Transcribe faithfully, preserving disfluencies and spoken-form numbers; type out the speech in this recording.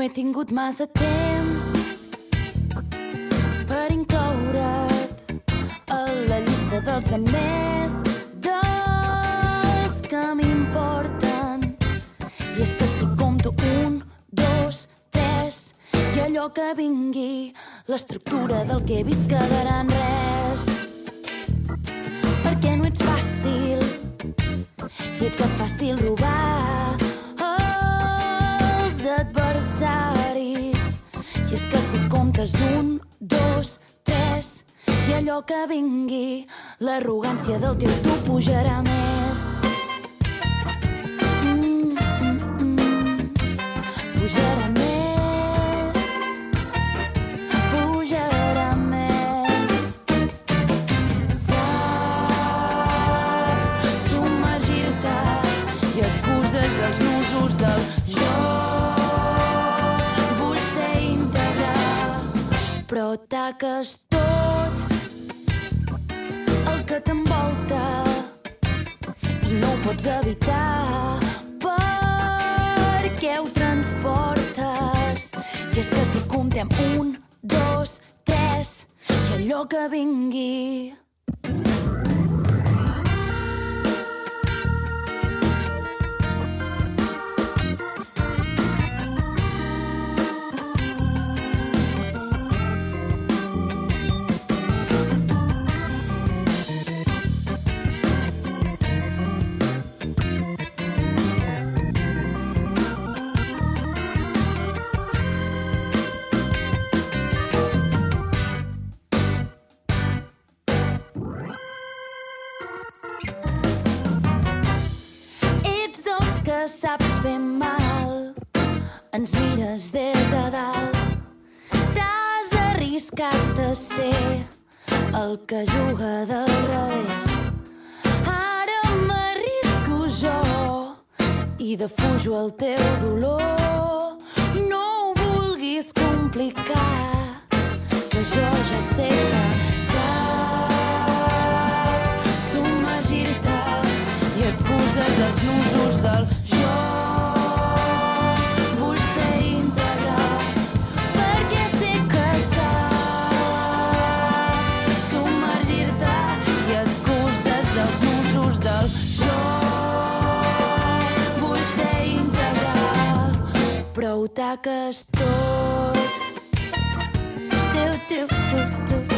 he tingut massa temps per incloure't a la llista dels demés, dels que m'importen. I és que si compto un, dos, tres, i allò que vingui, l'estructura del que he vist quedarà en res. Perquè no ets fàcil i ets de fàcil robar els adversaris. I és que si comptes un, dos, tres, i allò que vingui, l'arrogància del teu tu pujarà més. Mm, mm, mm. Pujarà més. Pujarà més. Saps submergir-te i acuses els nusos del jo. Vull ser íntegre, però taques tot el que t'envolta i no ho pots evitar perquè ho transportes. I és que si comptem un, dos, tres, i allò que vingui. Que saps fer mal, ens mires des de dalt. T'has arriscat a ser el que juga del revés. Ara m'arrisco jo i defujo el teu dolor. No ho vulguis complicar, que jo ja sé que saps submergir-te i et poses els nusos del jo. Vull ser íntegre, perquè sé que saps submergir-te i et poses els nusos del jo. Vull ser íntegre, però ho taques tot. Tu, tu, tu, tu.